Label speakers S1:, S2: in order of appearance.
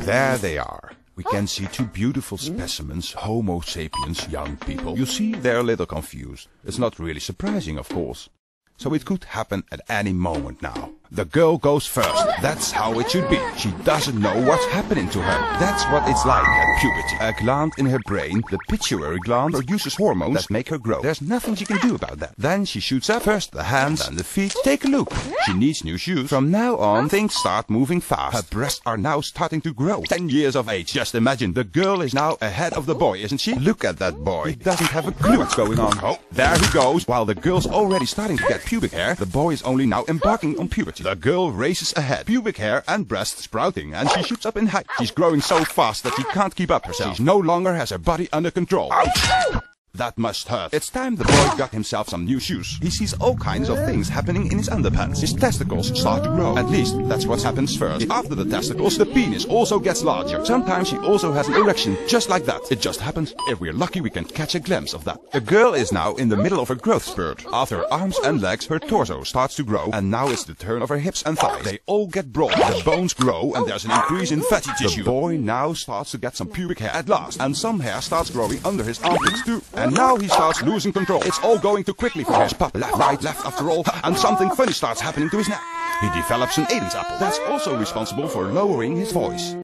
S1: There they are. We can see two beautiful specimens, Homo sapiens, young people. You see, they're a little confused. It's not really surprising, of course. So it could happen at any moment now. The girl goes first. That's how it should be. She doesn't know what's happening to her. That's what it's like at puberty. A gland in her brain, the pituitary gland, produces hormones that make her grow. There's nothing she can do about that. Then she shoots up. First the hands, then the feet. Take a look. She needs new shoes. From now on, things start moving fast. Her breasts are now starting to grow. 10 years of age. Just imagine. The girl is now ahead of the boy, isn't she? Look at that boy. He doesn't have a clue what's going on. Oh, there he goes. While the girl's already starting to get pubic hair, the boy is only now embarking on puberty. The girl races ahead, pubic hair and breasts sprouting, and she shoots up in height. She's growing so fast that she can't keep up herself. She no longer has her body under control. Ouch! That must hurt. It's time the boy got himself some new shoes. He sees all kinds of things happening in his underpants. His testicles start to grow. At least, that's what happens first. After the testicles, the penis also gets larger. Sometimes she also has an erection, just like that. It just happens. If we're lucky, we can catch a glimpse of that. The girl is now in the middle of her growth spurt. After her arms and legs, her torso starts to grow, and now it's the turn of her hips and thighs. They all get broad, the bones grow, and there's an increase in fatty tissue. The boy now starts to get some pubic hair at last, and some hair starts growing under his armpits too. And now he starts losing control. It's all going too quickly for his pup. Left, right, left after all. And something funny starts happening to his neck. He develops an Adam's apple. That's also responsible for lowering his voice.